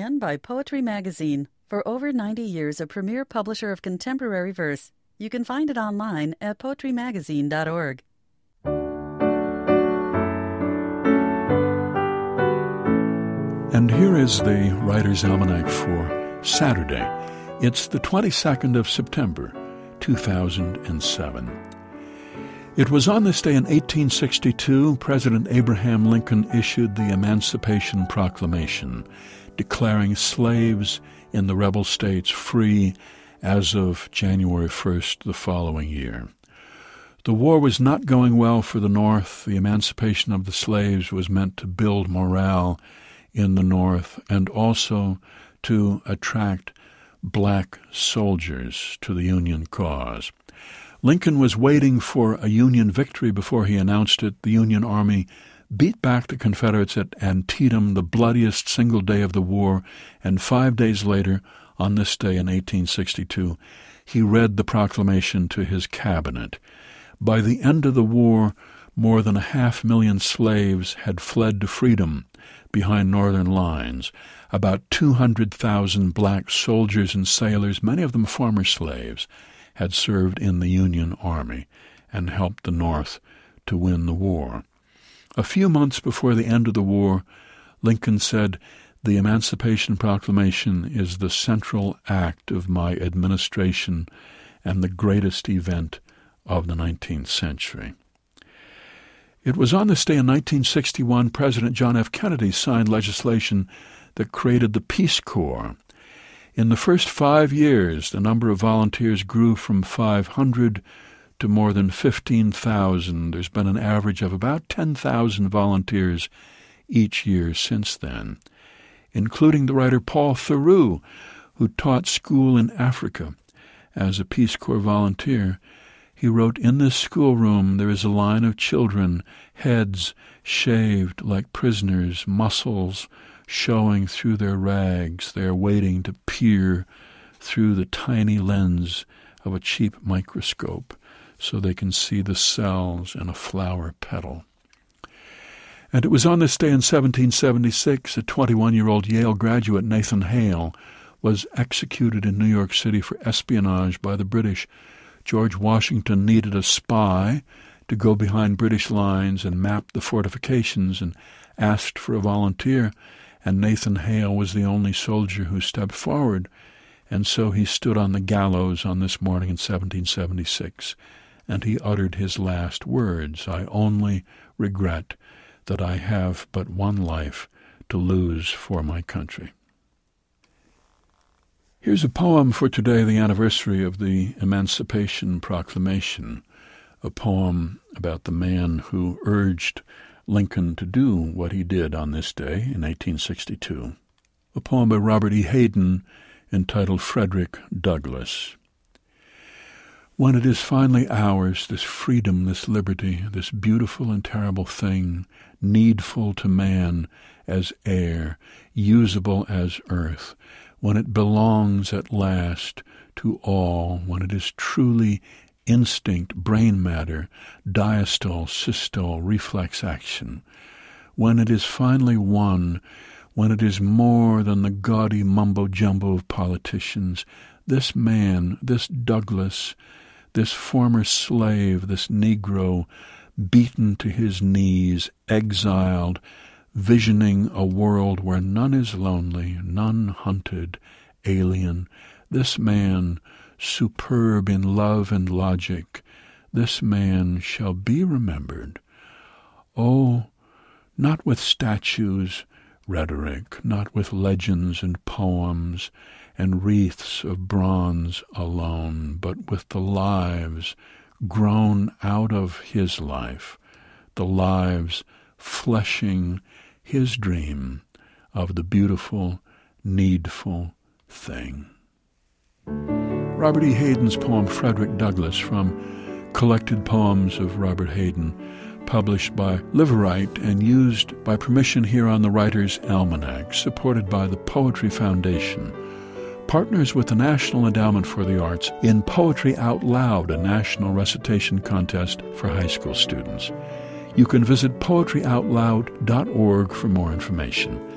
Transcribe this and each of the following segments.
again by Poetry Magazine. For over 90 years, a premier publisher of contemporary verse. You can find it online at poetrymagazine.org. And here is the Writer's Almanac for Saturday. It's the 22nd of September, 2007. It was on this day in 1862 President Abraham Lincoln issued the Emancipation Proclamation, declaring slaves in the rebel states free as of January 1st the following year. The war was not going well for the North. The emancipation of the slaves was meant to build morale in the North and also to attract black soldiers to the Union cause. Lincoln was waiting for a Union victory before he announced it. The Union Army beat back the Confederates at Antietam, the bloodiest single day of the war, and 5 days later, on this day in 1862, he read the proclamation to his cabinet. By the end of the war, more than 500,000 slaves had fled to freedom behind Northern lines. About 200,000 black soldiers and sailors, many of them former slaves, had served in the Union Army and helped the North to win the war. A few months before the end of the war, Lincoln said, "The Emancipation Proclamation is the central act of my administration and the greatest event of the 19th century." It was on this day in 1961 President John F. Kennedy signed legislation that created the Peace Corps. In the first 5 years, the number of volunteers grew from 500 to more than 15,000. There's been an average of about 10,000 volunteers each year since then, including the writer Paul Theroux, who taught school in Africa as a Peace Corps volunteer. He wrote, "In this schoolroom there is a line of children, heads shaved like prisoners, muscles showing through their rags. They are waiting to peer through the tiny lens of a cheap microscope so they can see the cells in a flower petal." And it was on this day in 1776 a 21-year-old Yale graduate, Nathan Hale, was executed in New York City for espionage by the British. George Washington needed a spy to go behind British lines and map the fortifications and asked for a volunteer, and Nathan Hale was the only soldier who stepped forward, and so he stood on the gallows on this morning in 1776, and he uttered his last words, "I only regret that I have but one life to lose for my country." Here's a poem for today, the anniversary of the Emancipation Proclamation, a poem about the man who urged Lincoln to do what he did on this day in 1862. A poem by Robert E. Hayden entitled Frederick Douglass. When it is finally ours, this freedom, this liberty, this beautiful and terrible thing, needful to man as air, usable as earth, when it belongs at last to all, when it is truly instinct, brain matter, diastole, systole, reflex action, when it is finally won, when it is more than the gaudy mumbo-jumbo of politicians, this man, this Douglass, this former slave, this Negro, beaten to his knees, exiled, visioning a world where none is lonely, none hunted, alien, this man, superb in love and logic, this man shall be remembered. Oh, not with statues, rhetoric, not with legends and poems and wreaths of bronze alone, but with the lives grown out of his life, the lives fleshing his dream of the beautiful, needful thing. Robert E. Hayden's poem Frederick Douglass, from Collected Poems of Robert Hayden, published by Liverite and used by permission here on the Writer's Almanac, supported by the Poetry Foundation, partners with the National Endowment for the Arts in Poetry Out Loud, a national recitation contest for high school students. You can visit poetryoutloud.org for more information.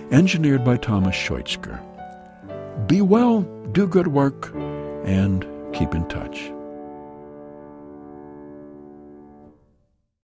engineered by Thomas Scheutzker. Be well, do good work, and keep in touch.